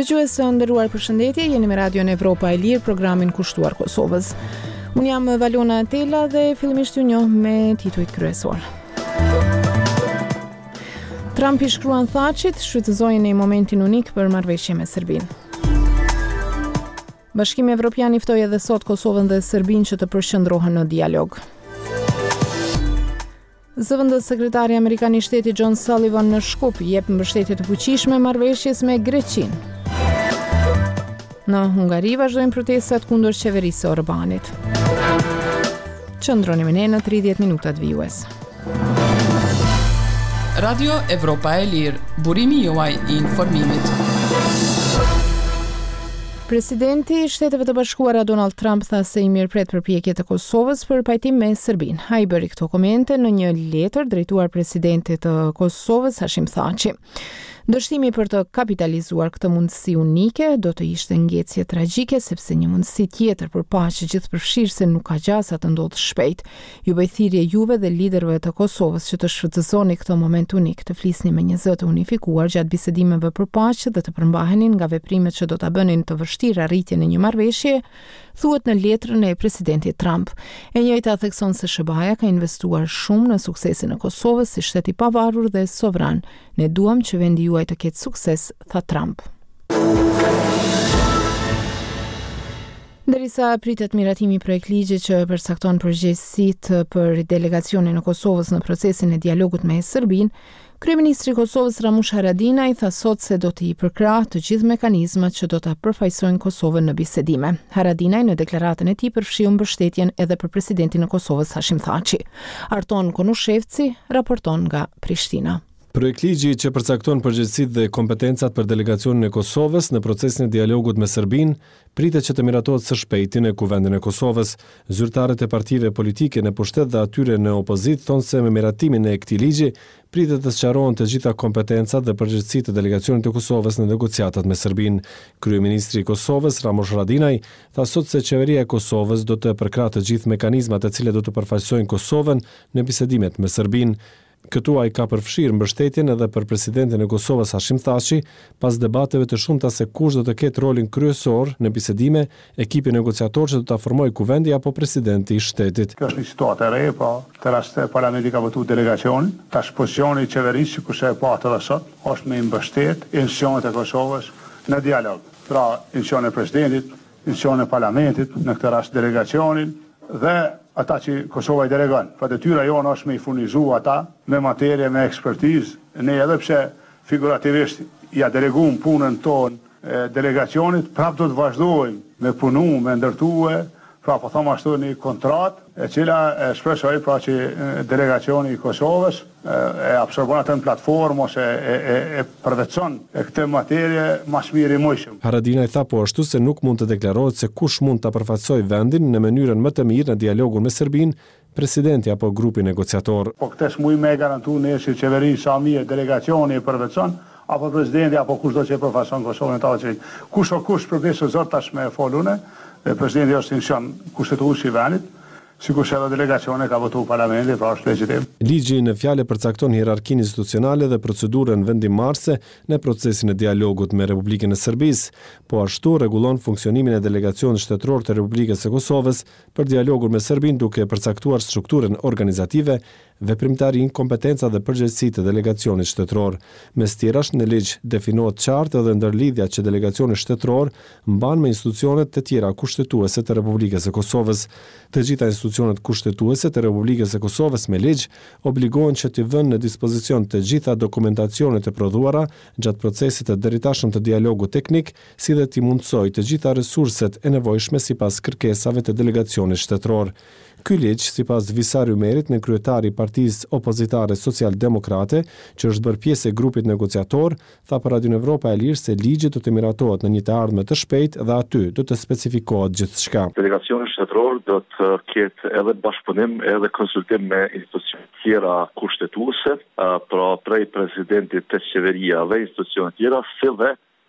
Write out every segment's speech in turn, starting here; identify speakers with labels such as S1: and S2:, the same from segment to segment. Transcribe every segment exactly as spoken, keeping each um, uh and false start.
S1: Dëgjues të nderuar, përshëndetje, jeni me Radio në Evropa e Lirë, programin kushtuar Kosovës. Unë jam Valona Tela dhe fillimisht ju njoh me titujt kryesor. Trump i shkruan Thaqit, shfrytëzoi në momentin unik për marrëveshje me Serbinë. Bashkimi Evropian i ftoi edhe sot Kosovën dhe Serbinë që të përqendrohen në dialog. Zëvendës sekretari amerikan i shtetit John Sullivan në Shkup jep mbështetje të fuqishme marrëveshjes me Greqinë. Në Hungari vazhdojnë protestat kundër qeverisë së Orbanit. Qëndroni me ne në tridhjetë minutat vijues.
S2: Radio Evropa e Lirë, burimi juaj i informimit.
S1: Presidenti i Shteteve të Bashkuara Donald Trump tha se i mirëpret përpjekjet e Kosovës për pajtim me Serbinë. Ai bëri këto komente në një letër drejtuar presidentit të Kosovës Hashim Thaçi. Dështimi për të kapitalizuar këtë mundësi unike do të ishte ngjecje tragjike, sepse një mundësi tjetër për paqe gjithëpërfshirëse nuk ka gjasa të ndodhë shpejt. Ju bëj thirrje juve dhe liderëve të Kosovës që të shfrytëzoni këtë moment unik, të flisni me një zë të unifikuar gjatë bisedimeve për paqe dhe të përmbahenin nga veprimet që do ta bënin të vështirë arritjen e një marrëveshje, thuhet në letrën e presidentit Trump. E njëjta thekson se S B A-ja ka investuar shumë në suksesin e Kosovës si shtet i pavarur dhe sovran. Ne duam që vendi juaj të ketë sukses, tha Trump. Derisa pritet miratimi i projekt ligji që përcakton përgjegjësitë për delegacionin e Kosovës në procesin e dialogut me Serbinë, Kryeministri i Kosovës Ramush Haradinaj tha sot se do të i përkrahë të gjithë mekanizmat që do ta përfaqësojnë Kosovën në bisedime. Haradinaj në deklaratën e tij përfshiu mbështetjen edhe për presidentin e Kosovës Hashim Thaçi. Arton Konushevci raporton nga Prishtina.
S3: Projekt ligji që përcakton përgjegjësitë dhe kompetencat për delegacionin e Kosovës në procesin e dialogut me Serbinë pritet që të miratohet së shpejti në Kuvendin e Kosovës. Zyrtarët e partive politike në pushtet dhe atyre në opozit thonë se me miratimin e këtij ligji pritet të sqarohen të gjitha kompetencat dhe përgjegjësitë e delegacionit të Kosovës në negociatat me Serbinë. Kryeministri i Kosovës Ramush Haradinaj tha sot se qeveria e Kosovës do të përkrahë të gjithë mekanizmat e cilat do të përfaqësojnë Kosovën në bisedimet me Serbinë. Këtu ai ka përfshirë mbështetjen edhe për presidentin e Kosovës Hashim Thaçi pas debateve të shumta se kush do të ketë rolin kryesor në bisedime, ekipi negociator që do ta formojë kuvendi apo presidenti i shtetit.
S4: Kjo është një situatë e re, po të rastë parlamenti ka votuar delegacionin, tash pozicioni i qeverisë që kush e pa të sot është me mbështet institucionet e Kosovës në dialog. Pra, institucionet e presidentit, institucionet e parlamentit, në këtë rast delegacionin dhe ata që Kosova i delegon. Pra detyra jonë është me i furnizu ata me materie, me ekspertizë. Ne edhe pse figurativisht ja delegum punën tonë delegacionit, prap do të vazhdojmë me punu, me ndërtue, pra po thom ashtu një kontrat, e cila e shpresoj pra që delegacioni i Kosovës e absorbon atë në platformë ose e, e, e përveçon e këtë materie mas mirë i mujshëm.
S3: Haradinaj tha po ashtu se nuk mund të deklarohet se kush mund të përfaqësojë vendin në mënyrën më të mirë në dialogun me Serbinë, presidenti apo grupi negociator.
S4: Po këtë s'muj me garantu ne si qeveri sa mirë delegacioni e përveçon, apo presidenti apo kush do që e përfaqëson Kosovën ta që kush o kush për besë zot tash me folune, presidenti është institucion kushtetues i vendit, sikur edhe delegacione ka votuar parlamenti, pra është legjitim.
S3: Ligji në fjalë përcakton hierarkinë institucionale dhe procedurën vendimarrëse në procesin e dialogut me Republikën e Serbisë, po ashtu rregullon funksionimin e delegacionit shtetëror të Republikës së Kosovës për dialogun me Serbinë duke përcaktuar strukturën organizative, veprimtarin, kompetenca dhe përgjegjësitë të delegacionit shtetëror. Mes tjerash në ligj definohet qartë edhe ndërlidhja që delegacioni shtetëror mban me institucionet të tjera kushtetuese të Republikës së Kosovës. Të gjitha institucionet kushtetuese të Republikës së Kosovës me ligj obligohen që t'i vënë në dispozicion të gjitha dokumentacionet e prodhuara gjatë procesit të deritashëm të dialogut teknik, si dhe t'i mundsojë të gjitha resurset e nevojshme sipas kërkesave të delegacionit shtetëror. Ky ligj, sipas Visar Umerit, në kryetari i Partisë Opozitare Social-Demokrate, që është bërë pjesë e grupit negociator, tha për Radio Evropa e Lirë se ligji do të miratohet në një të ardhme të shpejtë dhe aty do të specifikohet gjithçka.
S5: Delegacioni shtetëror do të ketë edhe bashkëpunim edhe konsultim me institucione tjera kushtetuese, pra prej presidentit të qeveria dhe institucione tjera, si dhe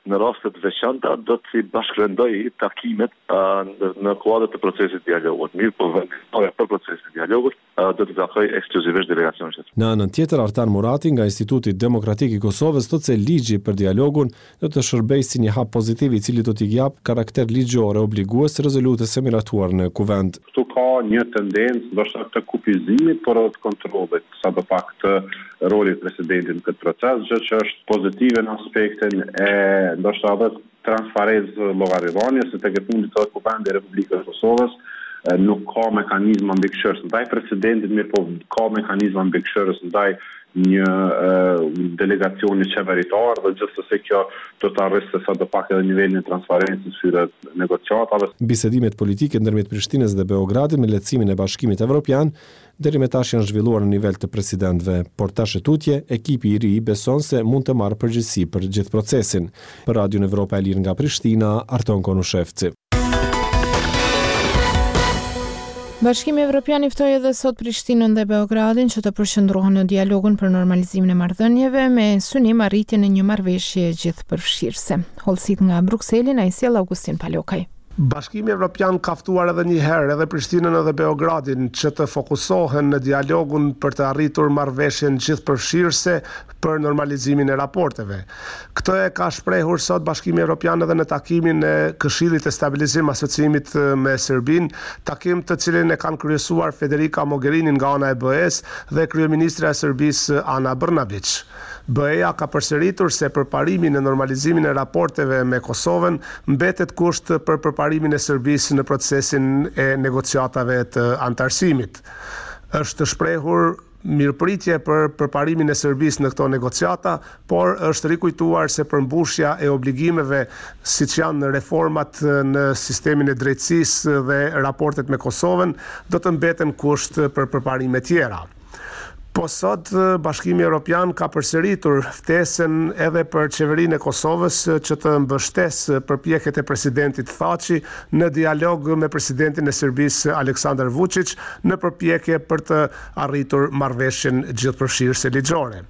S5: në raste të veçanta do të bashkërendoj takimet uh, në kuadër të procesit dialogut. Mirë, po vendimtare për procesin e dialogut uh, do të takoj ekskluzivisht delegacionit.
S3: Në anën tjetër, Artan Murati nga Instituti Demokratik i Kosovës thotë se ligji për dialogun do të shërbejë si një hap pozitiv i cili do t'i jap karakter ligjor e obligues rezolutës së miratuar në kuvend.
S6: Këtu ka një tendencë ndoshta të kufizimit, por edhe të kontrollit, sadopak të rolit presidentit në këtë proces, gjë që është pozitive në aspektin e ndoshta edhe transparencë llogaridhënies, se tek e fundit të kuvendi i Republikës së Kosovës nuk ka mekanizma mbikëqyrës ndaj presidentit, mirë po ka mekanizma mbikëqyrës ndaj një uh, delegacioni qeveritar dhe gjithsesi kjo do të arrisë sadopak edhe nivelin e transparencës së negociatave.
S3: Bisedimet politike ndërmjet Prishtinës dhe Beogradit me lehtësimin e Bashkimit Evropian deri më tash janë zhvilluar në nivel të presidentëve, por tash e tutje ekipi i ri beson se mund të marrë përgjegjësi për gjithë procesin. Për Radion Evropa e Lirë nga Prishtina, Arton Konushevci.
S1: Bashkimi Evropian i ftoi edhe sot Prishtinën dhe Beogradin që të përqendrohen në dialogun për normalizimin e marrëdhënieve me synim arritjen e një marrëveshje gjithëpërfshirëse. Hollësit nga Brukseli na i sjell Augustin Palokaj.
S7: Bashkimi Evropian ka ftuar edhe një herë edhe Prishtinën edhe Beogradin që të fokusohen në dialogun për të arritur marrëveshjen gjithëpërfshirëse për normalizimin e raporteve. Këtë e ka shprehur sot Bashkimi Evropian edhe në takimin e Këshillit të Stabilizim Asociimit me Serbinë, takim të cilin e kanë kryesuar Federica Mogherini nga ana e B E-s dhe kryeministra e Serbisë Ana Brnabić. B E-ja ka përsëritur se përparimi në normalizimin e raporteve me Kosovën mbetet kusht për përparimin e Serbisë në procesin e negociatave të antarësimit. Është shprehur mirëpritje për përparimin e Serbisë në këto negociata, por është rikujtuar se përmbushja e obligimeve siç janë reformat në sistemin e drejtësisë dhe raportet me Kosovën do të mbeten kusht për përparime tjera. Po sot Bashkimi Evropian ka përsëritur ftesën edhe për qeverinë e Kosovës që të mbështesë përpjekjet e presidentit Thaçi në dialog me presidentin e Serbisë Aleksandar Vučić në përpjekje për të arritur marrëveshjen gjithëpërfshirëse ligjore.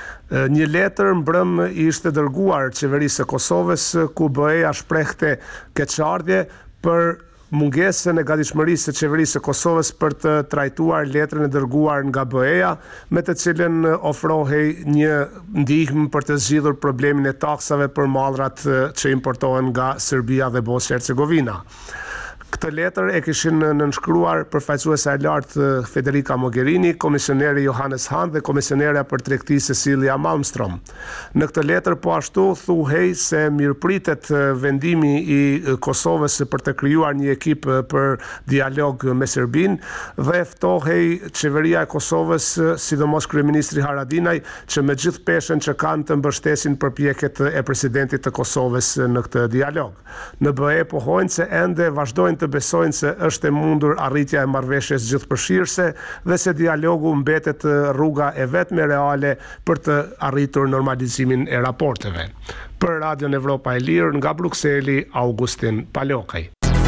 S7: Një letër mbrëm ishte dërguar qeverisë së Kosovës ku B E-ja shprehte keqardhje për mungesën e gatishmërisë së qeverisë së Kosovës për të trajtuar letrën e dërguar nga B E-ja, me të cilën ofrohej një ndihmë për të zgjidhur problemin e taksave për mallrat që importohen nga Serbia dhe Bosnjë-Hercegovina. Këtë letër e kishin nënshkruar përfaqësuesja e lartë Federica Mogherini, komisioneri Johannes Hahn dhe komisionerja për tregti Cecilia Malmström. Në këtë letër po ashtu thuhej se mirëpritet vendimi i Kosovës për të krijuar një ekip për dialog me Serbinë dhe ftohej qeveria e Kosovës, sidomos kryeministri Haradinaj, që me gjithë peshën që kanë të mbështesin përpjekjet e presidentit të Kosovës në këtë dialog. Në B E pohojnë se ende vazhdojnë të besojnë se është e mundur arritja e marrëveshjes gjithëpërfshirëse dhe se dialogu mbetet rruga e vetme reale për të arritur normalizimin e raporteve. Për Radion Evropa e Lirë nga Brukseli, Augustin Palokaj.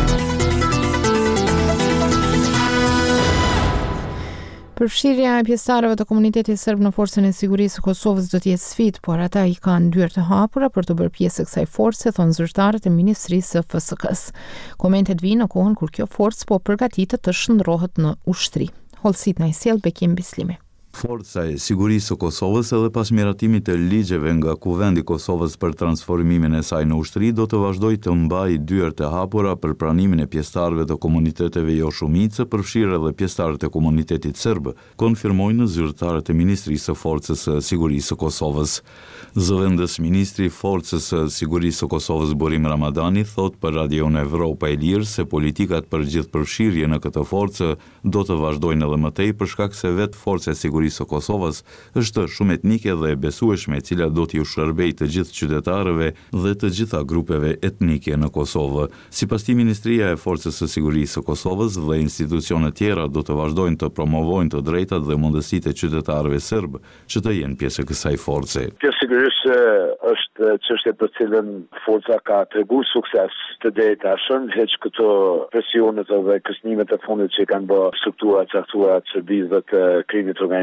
S1: Përfshirja e pjesëtarëve të komunitetit serb në forcën e sigurisë së Kosovës do të jetë sfidë, por ata i kanë dyert të hapura për të bërë pjesë kësaj force, thonë zyrtarët e Ministrisë së F S K-s. Komentet vijnë në kohën kur kjo forcë po përgatitet të shndrohet në ushtri. Hollësit na i sjell Bekim Bislimi.
S8: Forca e sigurisë së Kosovës edhe pas miratimit të ligjeve nga Kuvendi i Kosovës për transformimin e saj në ushtri do të vazhdojë të mbajë dyert e hapura për pranimin e pjesëtarëve të komuniteteve jo shumicë, përfshirë edhe pjesëtarët e komunitetit serb, konfirmojnë zyrtarët e Ministrisë së Forcës së Sigurisë së Kosovës. Zëvendës ministri i Forcës së Sigurisë së Kosovës Burim Ramadani thot për Radion Evropa e Lirë se politikat për gjithëpërfshirje në këtë forcë do të vazhdojnë edhe më tej për shkak se vetë Forca e Sigurisë së Kosovës është shumë etnike dhe e besueshme, e cila do t'ju shërbejë të gjithë qytetarëve dhe të gjitha grupeve etnike në Kosovë. Sipas tij, Ministria e Forcës së Sigurisë së Kosovës dhe institucionet tjera do të vazhdojnë të promovojnë të drejtat dhe mundësitë e qytetarëve serb që të jenë pjesë e kësaj force.
S5: Sigurisht është çështje për cilën forca ka treguar sukses të drejtashëm, heq këto presionet dhe kërcënimet e fundit që kanë bërë struktura caktuara të Serbisë dhe të krimit organizuar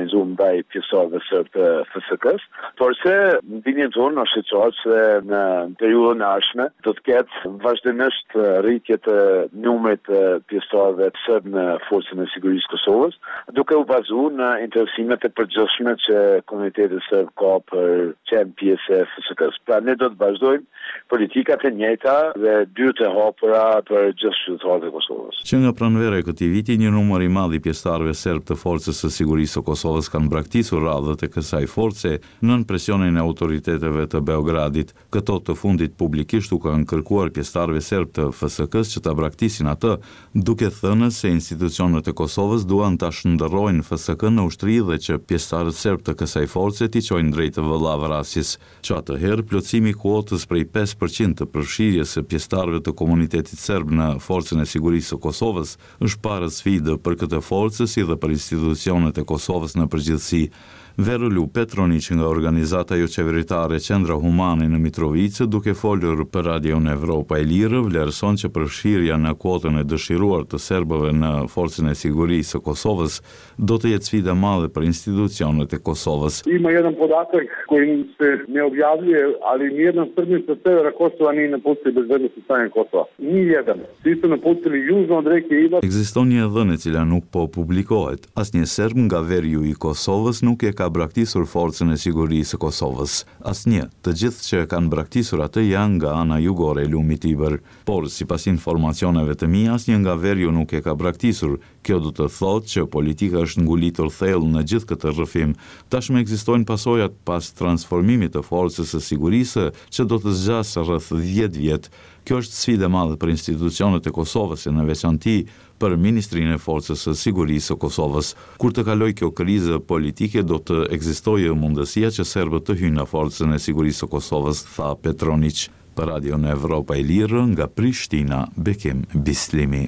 S5: realizuar ndaj pjesëtarëve serb të F S K-s, por se në linjën tonë është e qartë se në periudhën e ardhshme do të ketë vazhdimisht rritje të numrit të pjesëtarëve serb në forcën e sigurisë Kosovës, duke u bazuar në interesimet e përgjithshme që komuniteti serb ka për qenë pjesë e F S K-s. Pra ne do të vazhdojmë politikat e njëjta dhe dyert e hapura për gjithë qytetarët e Kosovës.
S8: Që nga pranvera e këtij viti, një numër i madh i pjesëtarëve serb të forcës së sigurisë së Kosovës kanë braktisur radhët e kësaj force nën presionin e autoriteteve të Beogradit. Këto të fundit publikisht u kanë kërkuar pjesëtarëve serb të F S K-s që ta braktisin atë, duke thënë se institucionet e Kosovës duan ta shndërrojnë F S K në ushtri dhe që pjesëtarët serb të kësaj force t'i çojnë drejt të vëllavrasjes. Që atëherë plotësimi i kuotës prej pesë përqind të përfshirjes së pjesëtarëve të komunitetit serb në forcën e sigurisë së Kosovës është parë sfidë për këtë forcë si dhe për institucionet e Kosovës në përgjithësi. Verolu Petronic nga organizata jo qeveritare Qendra Humane në Mitrovicë, duke folur për Radion Evropa e Lirë, vlerëson që përfshirja në kuotën e dëshiruar të serbëve në forcën e sigurisë së Kosovës do të jetë sfida e madhe për institucionet e Kosovës.
S6: Ima jedan podatak kojim se ne objavljuje, ali nijedan Srbin sa severa Kosova nije napustio bezbednosni savjet Kosova. Nijedan. Svi su napustili južno od reke Ibar.
S8: Ekziston një dhënë e cila nuk po publikohet. Asnjë serb nga veriu i Kosovës nuk e ka braktisur forcën e sigurisë së Kosovës. Asnjë, të gjithë që kanë braktisur atë janë nga ana jugore e lumit Iber. Por sipas informacioneve të mia, asnjë nga veriu nuk e ka braktisur. Kjo do të thotë që politika është ngulitur thellë në gjithë këtë rrëfim. Tashmë ekzistojnë pasojat pas transformimit të forcës së sigurisë që do të zgjasë rreth dhjetë vjet. Kjo është sfidë e madhe për institucionet e Kosovës e në veçanti për Ministrinë e Forcës së Sigurisë së Kosovës. Kur të kalojë kjo krizë politike, do të ekzistojë mundësia që serbët të hyjnë në Forcën e Sigurisë së Kosovës, tha Petronic. Për Radion Evropa e Lirë, nga Prishtina, Bekim Bislimi.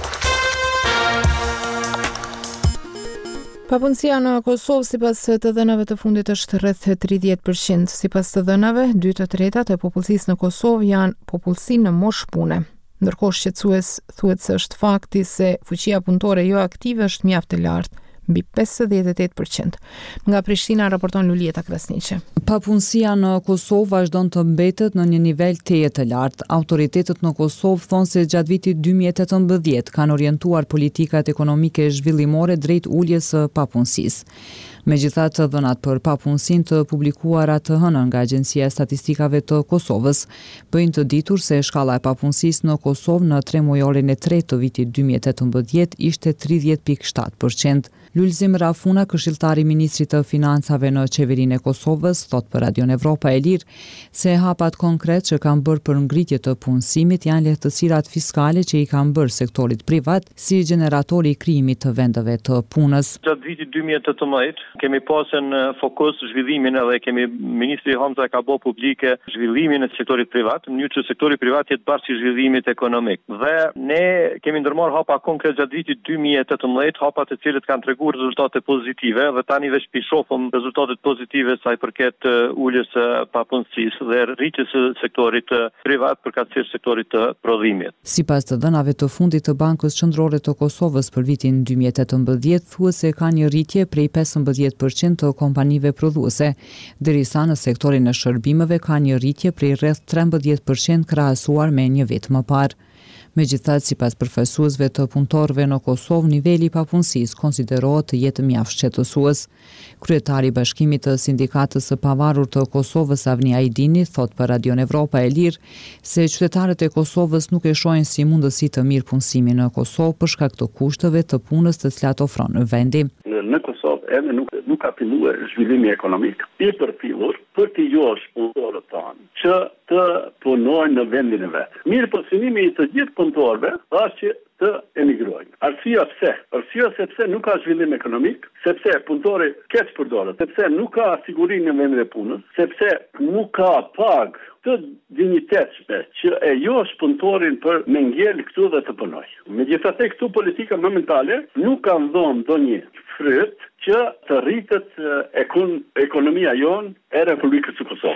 S1: Papunësia në Kosovë sipas të dhënave të fundit është rreth tridhjetë përqind. Sipas të dhënave, dy të tretat e popullsisë në Kosovë janë popullsi në moshë pune. Ndërkohë shqetësues thuhet se është fakti se fuqia punëtore jo aktive është mjaft e lartë, mbi pesëdhjetë e tetë përqind. Nga Prishtina raporton Lulieta Krasniqi.
S9: Papunësia në Kosovë vazhdon të mbetet në një nivel teje të lartë. Autoritetet në Kosovë thonë se gjatë vitit dy mijë e tetëmbëdhjetë kanë orientuar politikat ekonomike zhvillimore drejt uljes së papunësisë. Megjithatë, dhënat për papunësinë të publikuara të hënën nga Agjencia e Statistikave të Kosovës bëjnë të ditur se shkalla e papunësisë në Kosovë në tremujorin e tretë të vitit dy mijë e tetëmbëdhjetë ishte tridhjetë pikë shtatë përqind. Lulzim Rafuna, këshilltari i ministrit të financave në qeverinë e Kosovës, thot për Radion Evropa e Lirë se hapat konkret që kanë bërë për ngritje të punësimit janë lehtësirat fiskale që i kanë bërë sektorit privat si generatori i krijimit të vendeve të punës.
S10: Gjatë vitit dy mijë e tetëmbëdhjetë kemi pasur në fokus zhvillimin edhe kemi ministri Hamza ka bërë publike zhvillimin e sektorit privat, në mënyrë që sektori privat jetë bashkë zhvillimit ekonomik. Dhe ne kemi ndërmarrë hapa konkret gjatë vitit dy mijë e tetëmbëdhjetë, hapa të cilët kanë treguar rezultate pozitive dhe tani veç pi shohim rezultatet pozitive sa i përket uljes së papunësisë dhe rritjes së sektorit privat përkatësisht sektorit të prodhimit.
S9: Sipas të dhënave të fundit të Bankës Qendrore të Kosovës për vitin dy mijë e tetëmbëdhjetë, thuhet se ka një rritje prej pesëmbëdhjetë përqind të kompanive prodhuese, derisa në sektorin e shërbimeve ka një rritje prej rreth trembëdhjetë përqind krahasuar me një vit më parë. Megjithatë, sipas përfaqësuesve të punëtorëve në Kosovë, niveli i papunësisë konsiderohet të jetë mjaft shqetësues. Kryetari i Bashkimit të Sindikatës së Pavarur të Kosovës, Avni Ajdini, thot për Radion Evropa e Lirë se qytetarët e Kosovës nuk e shohin si mundësi të mirë punësimi në Kosovë për shkak të kushteve të punës të cilat ofron vendi.
S11: Në Kosovë edhe nuk, nuk ka filluar zhvillimi ekonomik i përfillur për të josh punëtorët tanë që të punojnë në vendin e vet. Mirë po synimi i të gjithë punëtorëve është që të emigrojnë. Arsyeja pse? Arsyeja sepse nuk ka zhvillim ekonomik, sepse punëtori keq përdoret, sepse nuk ka sigurinë në vendin e punës, sepse nuk ka pagë të dinjitetshme që e josh punëtorin për me ngel këtu dhe të punojë. Megjithatë, këtu politika momentale nuk kanë dhënë ndonjë fryt që të rritet ekon, ekonomia jonë e Republikës së Kosovës.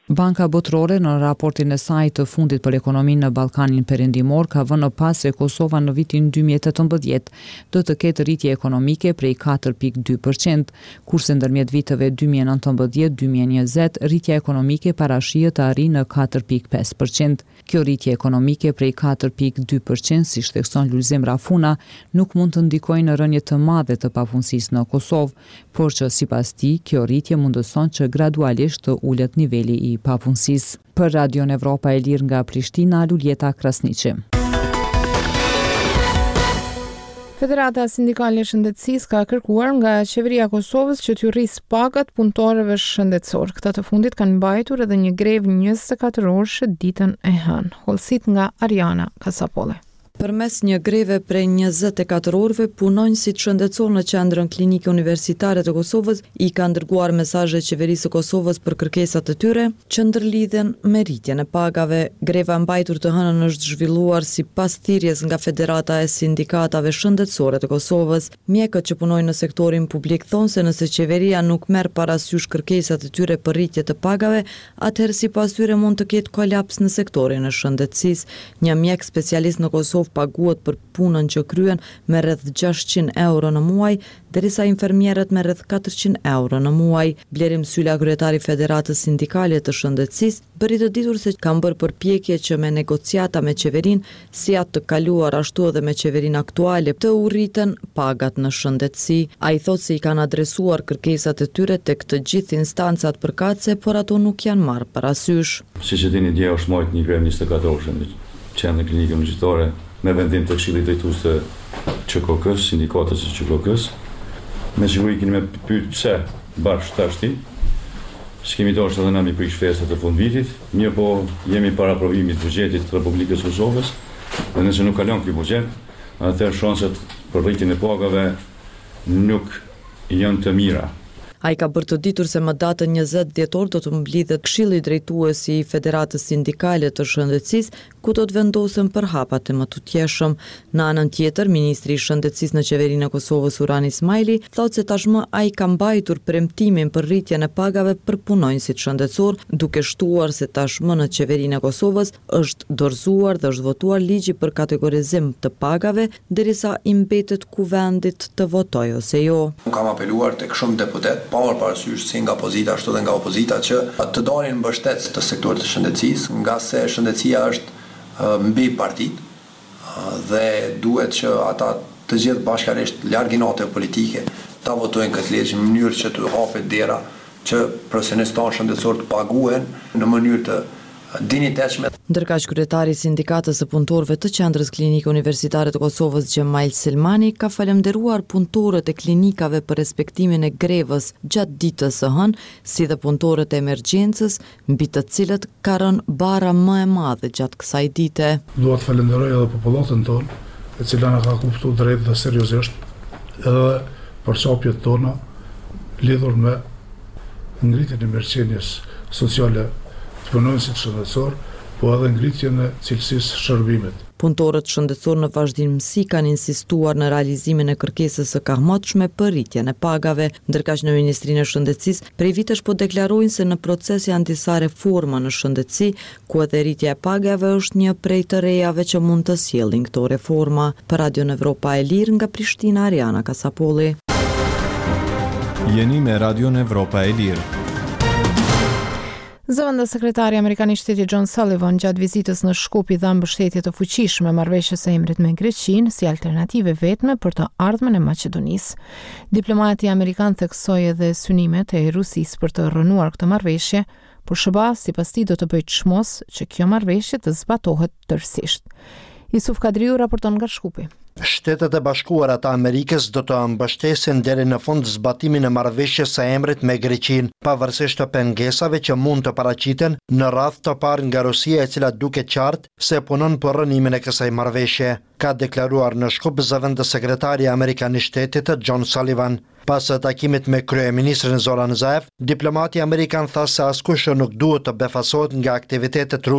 S9: Banka Botërore në raportin e saj të fundit për ekonominë në Ballkanin Perëndimor ka vënë pas se Kosova në vitin dy mijë e tetëmbëdhjetë do të ketë rritje ekonomike prej katër pikë dy përqind, kurse ndërmjet viteve dy mijë e nëntëmbëdhjetë dy mijë e njëzet rritja ekonomike parashihet të arrijë në katër pikë pesë përqind. Kjo rritje ekonomike prej katër pikë dy përqind, si shtekson Lulzim Rafuna, nuk mund të ndikojë në rënje të madhe të papunësisë në Kosovë, por që sipas tij kjo rritje mundëson që gradualisht të ulet niveli i papunësisë. Për Radion Evropa e Lirë nga Prishtina, Luljeta Krasniqi.
S1: Federata Sindikale e Shëndetësisë ka kërkuar nga qeveria e Kosovës që t'ju rrisë pagat punëtorëve shëndetësor. Këta të fundit kanë mbajtur edhe një grevë njëzet e katër orëshe ditën e hënë. Hollësit nga Ariana Kasapole.
S12: Përmes një greve prej njëzet e katër orëve, punonjësit shëndetësor në qendrën klinike universitare të Kosovës i kanë dërguar mesazhe qeverisë së Kosovës për kërkesat e tyre që ndërlidhen me rritjen e pagave. Greva e mbajtur të hënën është zhvilluar sipas thirrjes nga Federata e Sindikatave Shëndetësore të Kosovës. Mjekët që punojnë në sektorin publik thonë se nëse qeveria nuk merr parasysh kërkesat e tyre për rritje të pagave, atëherë sipas tyre mund të ketë kolaps në sektorin e shëndetësisë. Një mjek specialist në Kosovë paguhet për punën që kryen me rreth gjashtëqind euro në muaj, derisa infermierët me rreth katërqind euro në muaj. Blerim Syla, kryetari Federatës Sindikale të Shëndetësisë, bëri të ditur se kanë bërë përpjekje që me negociata me qeverinë, si atë të kaluar ashtu edhe me qeverinë aktuale, të urriten pagat në shëndetësi. Ai thotë se i kanë adresuar kërkesat e tyre tek të gjithë instancat përkatëse, por ato nuk janë marrë parasysh.
S13: Siç e dini, dje është marrë një grevë njëzet e katër orëshe në qendrën klinike universitare me vendim të Këshillit Drejtues të Q K K-s, sindikatës së Q K K-s. Me siguri keni me pyet pse bashkë tashti. S'kemi dashur edhe na mi prish festat e fund vitit, mirë po jemi para aprovimit të buxhetit të Republikës së Kosovës, dhe nëse nuk kalon ky buxhet, atëherë shanset për rritjen e pagave nuk janë të mira.
S12: Ai ka bërë të ditur se më datën njëzet dhjetor do të mblidhet Këshilli Drejtues i Federatës Sindikale të Shëndetësisë, ku do të vendosen për hapat e më tutjeshëm. Në anën tjetër, ministri i Shëndetësisë në qeverinë e Kosovës Uran Ismaili thotë se tashmë ai ka mbajtur premtimin për rritjen e pagave për punonjësit shëndetësor, duke shtuar se tashmë në qeverinë e Kosovës është dorëzuar dhe është votuar ligji për kategorizim të pagave, derisa i mbetet kuvendit të votojë ose jo.
S14: Kam apeluar tek shumë deputet, pa marrë parasysh si nga opozita ashtu dhe nga opozita, që të dalin mbështetës të sektorit të shëndetësisë, nga se shëndetësia është mbi partit dhe duhet që ata të gjithë bashkarisht larg inate politike ta votojnë këtë ligj në mënyrë që të hapet dera që profesionistë shëndetësor të paguhen në mënyrë të dinjitetshme.
S12: Ndërkaq kryetari i Sindikatës së Punëtorëve të Qendrës Klinike Universitare të Kosovës Xhemail Selmani ka falendëruar punëtorët e klinikave për respektimin e grevës gjatë ditës së hënë, si dhe punëtorët e emergjencës, mbi të cilët ka rënë bara më e madhe gjatë kësaj dite.
S15: Dua të falenderoj edhe popullatën tonë, e cila na ka kuptuar drejt dhe seriozisht, edhe për çapjet tona lidhur me ngritjen e emergjencës sociale të punonjësit shëndetësor, po edhe ngritjen e cilësisë shërbimit.
S12: Punëtorët shëndetësor në vazhdimsi kanë insistuar në realizimin e kërkesës së kahmotshme për rritjen e pagave, ndërkaq në Ministrinë e Shëndetësisë prej vitesh po deklarojnë se në proces janë disa reforma në shëndetësi, ku edhe rritja e pagave është një prej të rejave që mund të sjellin këto reforma. Për Radion Evropa e Lirë nga Prishtina, Ariana Kasapolli.
S3: Jeni me Radion Evropa e Lirë.
S1: Zëvendës sekretari amerikan i shtetit John Sullivan gjatë vizitës në Shkup i dha mbështetje të fuqishme marrëveshjes së emrit me Greqinë si alternative vetme për të ardhmen e Maqedonisë. Diplomati amerikan theksoi edhe synimet e Rusisë për të rënuar këtë marrëveshje, por S B A sipas tij do të bëjë çmos që kjo marrëveshje të zbatohet tërësisht. Yusuf Kadriu raporton nga Shkupi.
S16: Shtetet e Bashkuara të Amerikës do të mbështesin deri në fund zbatimin e marrëveshjes së emrit me Greqinë, pavarësisht të pengesave që mund të paraqiten në radhë të parë nga Rusia, e cila duket qartë se punon për rënimin e kësaj marrëveshje, ka deklaruar në Shkup zëvendës sekretari amerikan i shtetit John Sullivan. Pas takimit me kryeministrin Zoran Zaev, diplomati amerikan tha se askush nuk duhet të befasohet nga aktivitetet ruse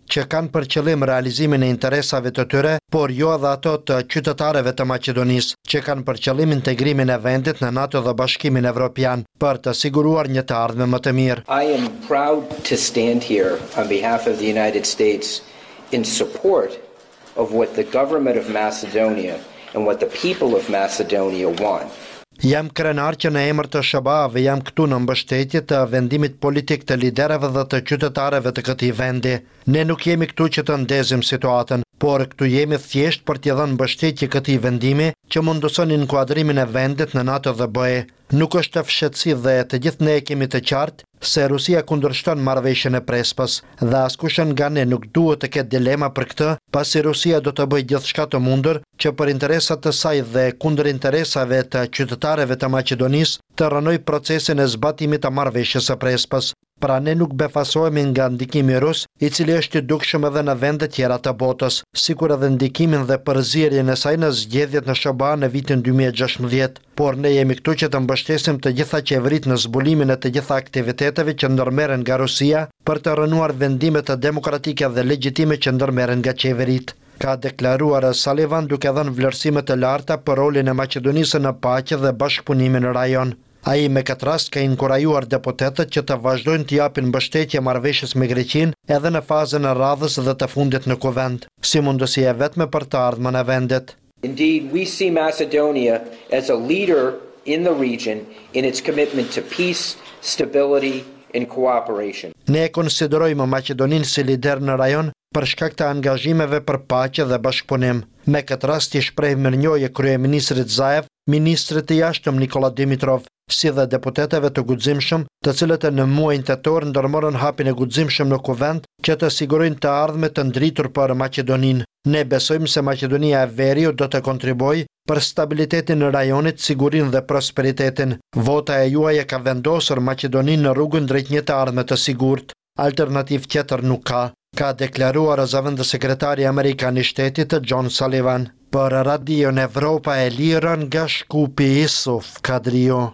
S16: që kanë për qëllim realizimin e interesave të tyre, por jo edhe ato të qytetarëve të Maqedonisë, që kanë për qëllim integrimin e vendit në NATO dhe Bashkimin Evropian, për të siguruar një të ardhme më të mirë.
S17: I am proud to stand here on behalf of the United States in support of what the government of Macedonia and what the people of Macedonia want.
S16: Jam krenar që në emër të S B A-ve jam këtu në mbështetje të vendimit politik të liderëve dhe të qytetarëve të këtij vendi. Ne nuk jemi këtu që të ndezim situatën, por këtu jemi thjesht për t'i dhënë mbështetje këtij vendimi që mundëson inkuadrimin e vendit në NATO dhe B E. Nuk është fshetësi dhe të gjithë ne kemi të qartë se Rusia kundërshton marrëveshjen e Prespës dhe askush nga ne nuk duhet të ketë dilema për këtë, pasi Rusia do të bëjë gjithçka të mundur që për interesat të saj dhe kundër interesave të qytetarëve të Maqedonisë të rënoj procesin e zbatimit të marrëveshjes së Prespës. Pra ne nuk befasohemi nga ndikimi rus, i cili është i dukshëm edhe në vende tjera të botës, sikur edhe ndikimin dhe përzierjen e saj në zgjedhjet në S B A në vitin dy mijë e gjashtëmbëdhjetë, por ne jemi këtu që të mbështesim të gjitha qeveritë në zbulimin e të gjitha aktiviteteve që ndërmerren nga Rusia për të rënuar vendimet të demokratike dhe legjitime që ndërmerren nga qeveritë. Ka deklaruar Sullivan duke dhënë vlerësime të larta për rolin e Maqedonisë në paqe dhe bashkëpunimin në rajon. Ai me këtë rast ka inkurajuar deputetët që të vazhdojnë të japin mbështetje marrëveshjes me Greqinë edhe në fazën e radhës dhe të fundit në kuvend, si mundësi e vetme për të ardhmen e vendit.
S17: Indeed, we see Macedonia as a leader in the region in its commitment to peace, stability and cooperation.
S16: Ne e konsiderojmë Maqedoninë si lider në rajon për shkak të angazhimeve për paqe dhe bashkëpunim. Me këtë rast i shpreh mirënjohje kryeministrit Zaev, ministrit të jashtëm Nikola Dimitrov, si dhe deputetëve të guximshëm, të cilët në muajin tetor ndërmorën hapin e guximshëm në kuvend që të sigurojnë të ardhme të ndritur për Maqedoninë. Ne besojmë se Maqedonia e Veriut do të kontribuojë për stabilitetin në rajonit, sigurinë dhe prosperitetin. Vota e juaj e ka vendosur Maqedoninë në rrugën drejt një të ardhme të sigurt. Alternativë tjetër nuk ka, ka deklaruar zëvendësekretari amerikan i shtetit John Sullivan. Për Radion Evropa e Lirë nga Shkupi Isuf Kadrio.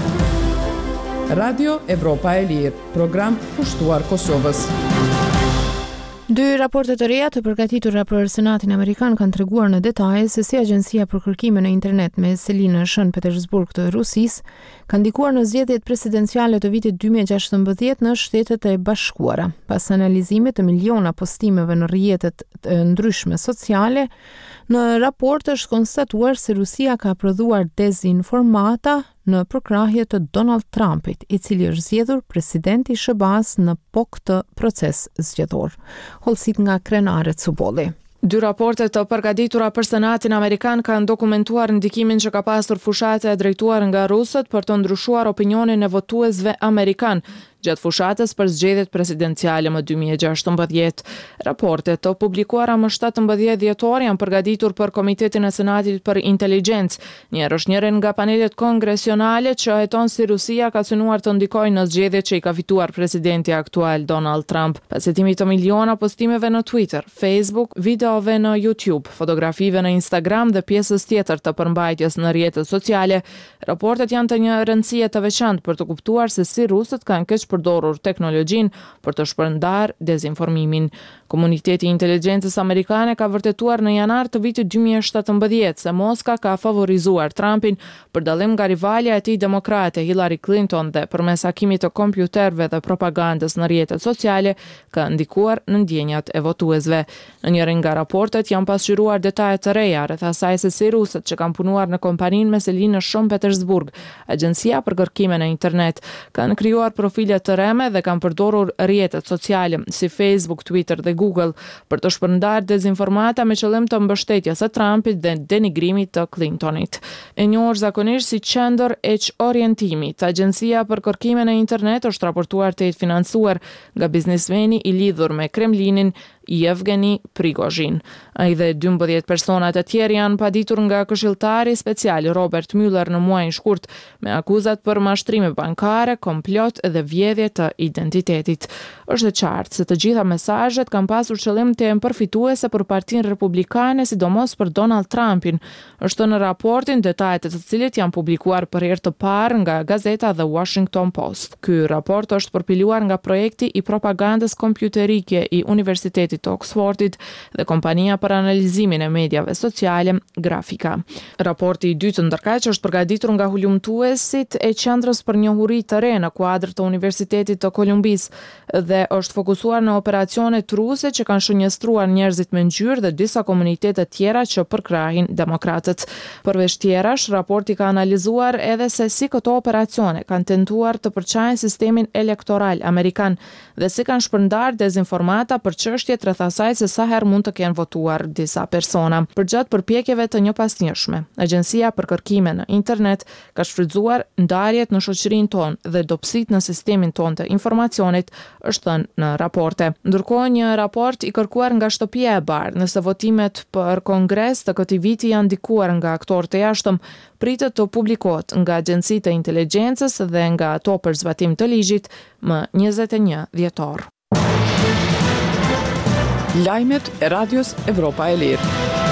S2: Radio Evropa e Lirë, program pushtuar Kosovës.
S1: Dy raporte të reja të përgatitura për Senatin Amerikan kanë treguar në detaje se si Agjencia për kërkime në internet me selinë në Shën Petersburg të Rusisë ka ndikuar në zgjedhjet presidenciale të vitit dy mijë e gjashtëmbëdhjetë në Shtetet e Bashkuara. Pas analizimit të miliona postimeve në rrjetet të ndryshme sociale, në raport është konstatuar se Rusia ka prodhuar dezinformata në përkrahje të Donald Trumpit, i cili është zgjedhur presidenti i S B A-s në po këtë proces zgjedhor. Holsit nga Krenaret Subolli.
S9: Dy raportet të përgatitura për Senatin Amerikan kanë dokumentuar ndikimin që ka pasur fushate e drejtuar nga rusët për të ndryshuar opinionin e votuesve amerikan gjatë fushatës për zgjedhjet presidenciale më dy mijë e gjashtëmbëdhjetë. Raportet të publikuara më shtatëmbëdhjetë dhjetor janë përgatitur për Komitetin e Senatit për Inteligjencë, një është njërin nga panelet kongresionale që heton si Rusia ka synuar të ndikojë në zgjedhjet që i ka fituar presidenti aktual Donald Trump. Pas hetimit të miliona postimeve në Twitter, Facebook, videove në YouTube, fotografive në Instagram dhe pjesës tjetër të përmbajtjes në rrjetet sociale, raportet janë të një rëndësie të veçantë për të kuptuar se si rusët kanë keq përdorur teknologjinë për të shpërndar dezinformimin. Komuniteti i inteligjencës amerikane ka vërtetuar në janar të vitit dy mijë e shtatëmbëdhjetë se Moska ka favorizuar Trumpin për dallim nga rivalja e tij demokrate Hillary Clinton dhe përmes hakimit të kompjuterëve dhe propagandës në rrjetet sociale ka ndikuar në ndjenjat e votuesve. Në njërin nga raportet janë pasqyruar detaje të reja rreth asaj se si rusët që kanë punuar në kompaninë me selinë në Shën Petersburg, agjencia për kërkime në internet, kanë krijuar profile të reme dhe kanë përdorur rrjetet sociale si Facebook, Twitter dhe Google për të shpërndar dezinformata me qëllim të mbështetjes së Trumpit dhe denigrimit të Clintonit. E njohur zakonisht si qendër e orientimit, agjencia për kërkime në internet është raportuar të jetë financuar nga biznesmeni i lidhur me Kremlinin Yevgeny Prigozhin. Ai dhe dymbëdhjetë persona të tjerë janë paditur nga këshilltari special Robert Mueller në muajin shkurt me akuzat për mashtrime bankare, komplot dhe vjedhje të identitetit. Është e qartë se të gjitha mesazhet kanë pasur qëllim të jenë përfituese për Partinë Republikane, sidomos për Donald Trumpin. Është në raportin detajet të cilit janë publikuar për herë të parë nga gazeta The Washington Post. Ky raport është përpiluar nga projekti i propagandës kompjuterike i Universitetit
S1: Universitetit të Oxfordit dhe kompania për analizimin e mediave sociale, Grafika. Raporti i dytë ndërkaq është përgatitur nga hulumtuesit e qendrës për njohuri të re në kuadër të Universitetit të Kolumbisë dhe është fokusuar në operacione truese që kanë shënjestruar njerëzit me ngjyrë dhe disa komunitete tjera që përkrahin demokratët. Përveç tjerash, raporti ka analizuar edhe se si këto operacione kanë tentuar të përçajnë sistemin elektoral amerikan dhe si kanë shpërndar dezinformata për çështjet rreth asaj se sa herë mund të kenë votuar disa persona. Përgjatë përpjekjeve të njëpasnjëshme, Agjencia për kërkime në internet ka shfrytzuar ndarjet në shoqërinë tonë dhe dobësitë në sistemin tonë të informacionit, është thënë në raporte. Ndërkohë, një raport i kërkuar nga Shtëpia e Bardhë nëse votimet për kongres të këtij viti janë ndikuar nga aktorë të jashtëm, pritet të publikohet nga agjencitë e inteligjencës dhe nga ato për zbatim të ligjit më njëzet e një dhjetor.
S2: Lajmet e Radios Evropa e Lirë.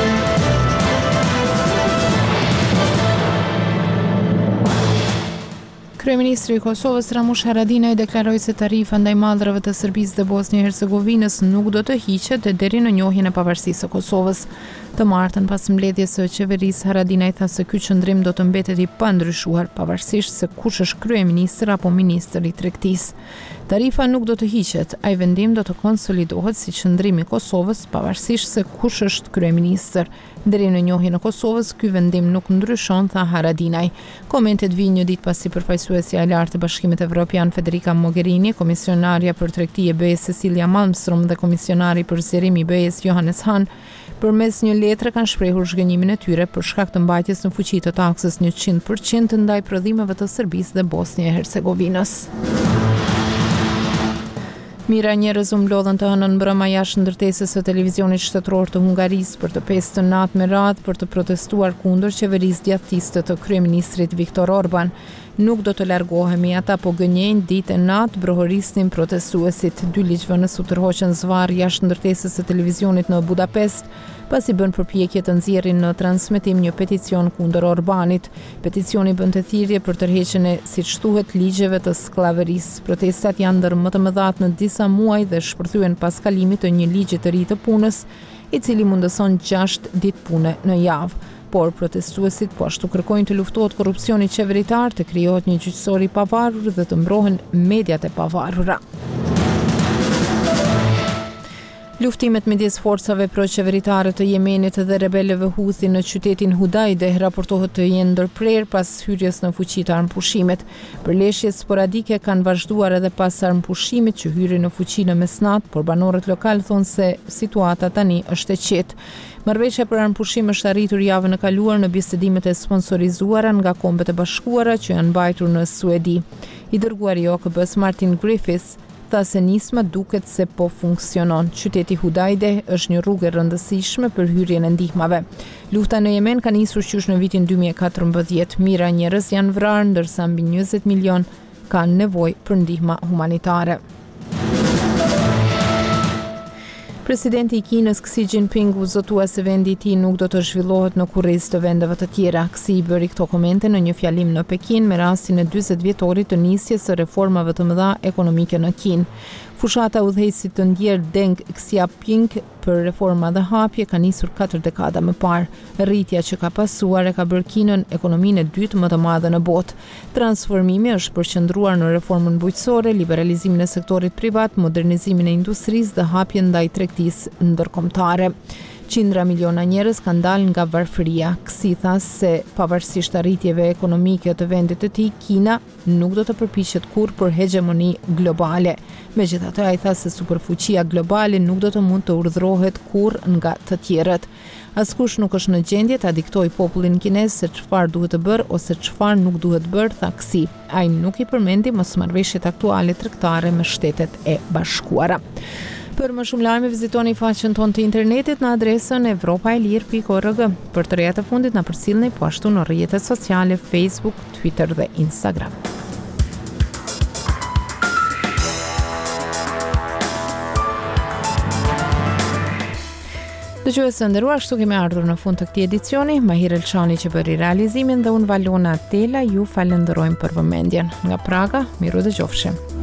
S1: Kryeministri i Kosovës Ramush Haradinaj deklaroi se tarifa ndaj mallrave të Serbisë dhe Bosnjë e Hercegovinës nuk do të hiqet deri në njohjen e pavarësisë së Kosovës. Të martën pas mbledhjes së qeverisë, Haradinaj tha se ky qëndrim do të mbetet i pandryshuar pavarësisht se kush është kryeministër apo ministër i tregtisë. Tarifa nuk do të hiqet, ai vendim do të konsolidohet si qëndrimi i Kosovës pavarësisht se kush është kryeministër. Deri në njohjen e Kosovës, ky vendim nuk ndryshon, tha Haradinaj. Komentet vijnë një ditë pasi përfaqësuesja e lartë e Bashkimit Evropian Federica Mogherini, komisionarja për tregti e B E-s Cecilia Malmström dhe komisionari për zgjerim i B E-s Johannes Hahn përmes një letre kanë shprehur zhgënjimin e tyre për shkak të mbajtjes në fuqi të taksës njëqind përqind ndaj prodhimeve të Serbisë dhe Bosnjë e Hercegovinës. Mira njerëz u mblodhen të hënën mbrëma jashtë ndërtesës së televizionit shtetëror të Hungarisë për të pesë natë me radhë për të protestuar kundër qeverisë djathtiste të kryeministrit Viktor Orban. Nuk do të largohemi, ata po gënjejnë ditë e natë, brohorisnin protestuesit. Dy ligjvënës u tërhoqën zvarr jashtë ndërtesës së televizionit në Budapest, pasi bën përpjekje të nxjerrin në transmetim një peticion kundër Orbanit. Peticioni bën të thirrje për tërheqjen e, siç thuhet, ligjeve të skllavërisë. Protestat janë ndër më të mëdha në disa muaj dhe shpërthyen pas kalimit të një ligji të ri të punës, i cili mundëson gjashtë ditë pune në javë. Por protestuesit po ashtu kërkojnë të luftohet korrupsioni qeveritar, të krijohet një gjyqësor i pavarur dhe të mbrohen mediat e pavarura. Luftimet midis forcave pro-qeveritare të Jemenit dhe rebelëve Houthi në qytetin Hudaide raportohet të jenë ndërprer pas hyrjes në fuqi të armpushimit. Përleshjet sporadike kanë vazhduar edhe pas armpushimit që hyri në fuqi në mesnat, por banorët lokal thonë se situata tani është e qetë. Marrëveshja për armpushim është arritur javën e kaluar në bisedimet e sponsorizuara nga Kombet e Bashkuara që janë mbajtur në Suedi. I dërguari i O K B-s Martin Griffiths tha se nisma duket se po funksionon. Qyteti Hudaide është një rrugë e rëndësishme për hyrjen e ndihmave. Lufta në Yemen ka nisur qysh në vitin dy mijë e katërmbëdhjetë. Mijëra njerëz janë vrarë ndërsa mbi njëzet milion kanë nevojë për ndihmë humanitare. Presidenti i Kinës Xi Jinping u zotua se vendi i tij nuk do të zhvillohet në kurriz të vendeve të tjera. Xi bëri këto komente në një fjalim në Pekin me rastin e dyzet vjetorit të nisjes së reformave të mëdha ekonomike në Kinë. Fushata udhëheqësit të ndjer Deng Xiaoping për reforma dhe hapje ka nisur katër dekada më parë. Rritja që ka pasuar e ka bërë Kinën ekonominë e dytë më të madhe në botë. Transformimi është përqendruar në reformën bujqësore, liberalizimin e sektorit privat, modernizimin e industrisë dhe hapjen ndaj tregtisë ndërkombëtare. Qindra miliona njerëz kanë dalë nga varfëria. Xi tha se pavarësisht arritjeve ekonomike të vendit të tij, Kina nuk do të përpiqet kurrë për hegemoni globale. Megjithatë, ai tha se superfuqia globale nuk do të mund të urdhërohet kurrë nga të tjerët. Askush nuk është në gjendje ta diktojë popullin kinez se çfarë duhet të bërë ose çfarë nuk duhet bërë, tha Xi. Ai nuk i përmendi mosmarrëveshjet aktuale tregtare me Shtetet e Bashkuara. Për më shumë lajme vizitoni faqen tonë të internetit në adresën evropaelir pikë org. Për të rejat e fundit na përcjellni po ashtu në rrjetet sociale Facebook, Twitter dhe Instagram. Dëgjuesë nderuar, ashtu kemi ardhur në fund të këtij edicioni. Mahir Elçani që bëri realizimin dhe unë Valona Tela ju falenderojmë për vëmendjen. Nga Praga, miru dëgjofshim.